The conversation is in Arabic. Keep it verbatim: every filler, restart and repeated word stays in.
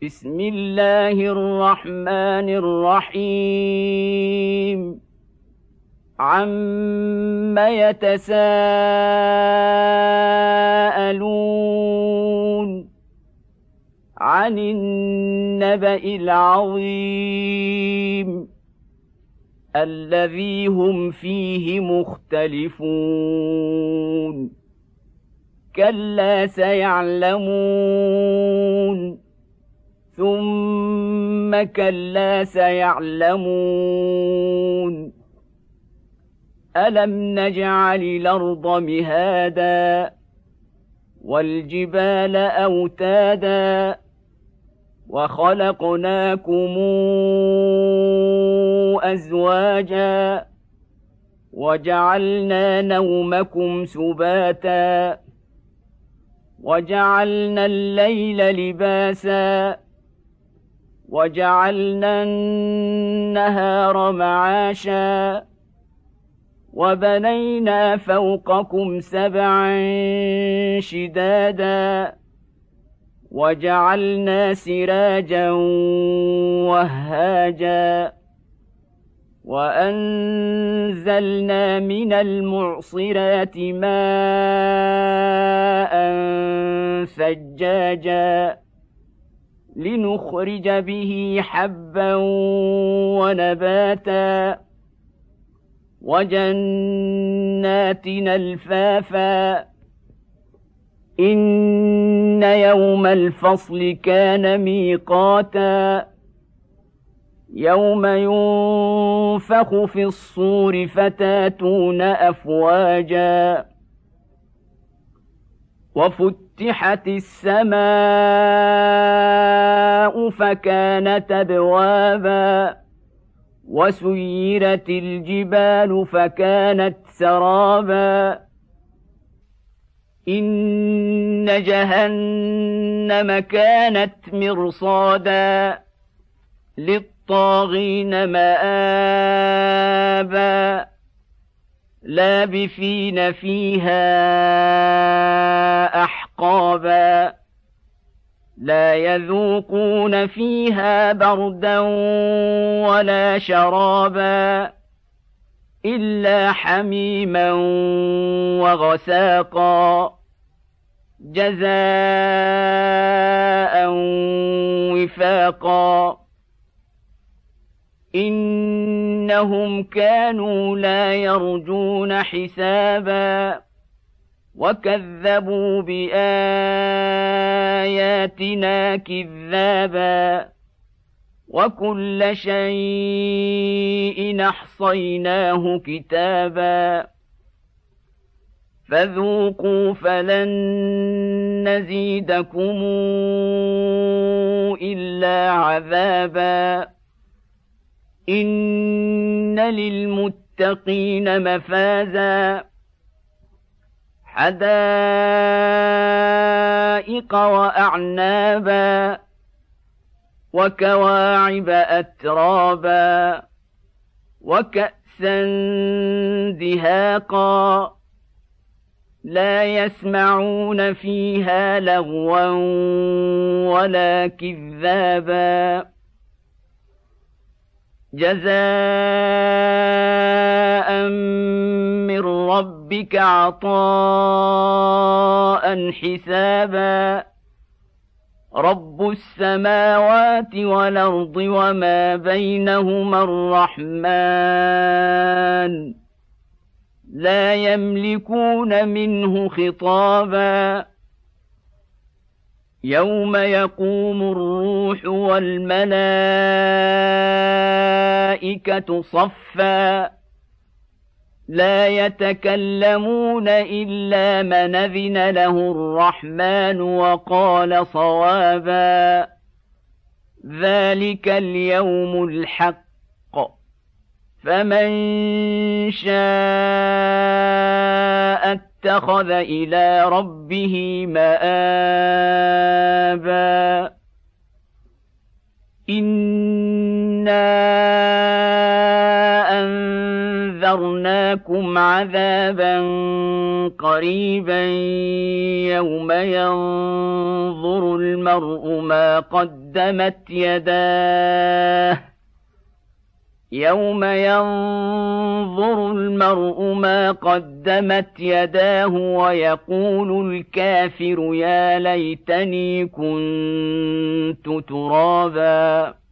بسم الله الرحمن الرحيم عم يتساءلون عن النبأ العظيم الذي هم فيه مختلفون كلا سيعلمون ثم كلا سيعلمون ألم نجعل الأرض مهادا والجبال أوتادا وخلقناكم أزواجا وجعلنا نومكم سباتا وجعلنا الليل لباسا وجعلنا النهار معاشا وبنينا فوقكم سبعا شدادا وجعلنا سراجا وهاجا وأنزلنا من المعصرات ماء ثجاجا لنخرج به حبا ونباتا وجنات ألفافا إن يوم الفصل كان ميقاتا يوم ينفخ في الصور فتاتون أفواجا وفتحت السماء فكانت أبوابا وسيرت الجبال فكانت سرابا إن جهنم كانت مرصادا للطاغين مآبا لابثين فيها أحقابا لا يذوقون فيها بردا ولا شرابا إلا حميما وغساقا جزاء وفاقا إنهم كانوا لا يرجون حسابا وكذبوا بآياتنا كذابا وكل شيء أحصيناه كتابا فذوقوا فلن نزيدكم إلا عذابا إن للمتقين مفازا حدائق وأعنابا وكواعب أترابا وكأسا دهاقا لا يسمعون فيها لغوا ولا كذابا جزاء من ربك عطاء حسابا رب السماوات والأرض وما بينهما الرحمن لا يملكون منه خطابا يوم يقوم الروح والملائكة صفا لا يتكلمون إلا من أذن له الرحمن وقال صوابا ذلك اليوم الحق فمن شاء اتخذ إلى ربه مآبا إنا أنذرنا لكم عذابا قريبا يوم ينظر المرء ما قدمت يداه يوم ينظر المرء ما قدمت يداه ويقول الكافر يا ليتني كنت ترابا.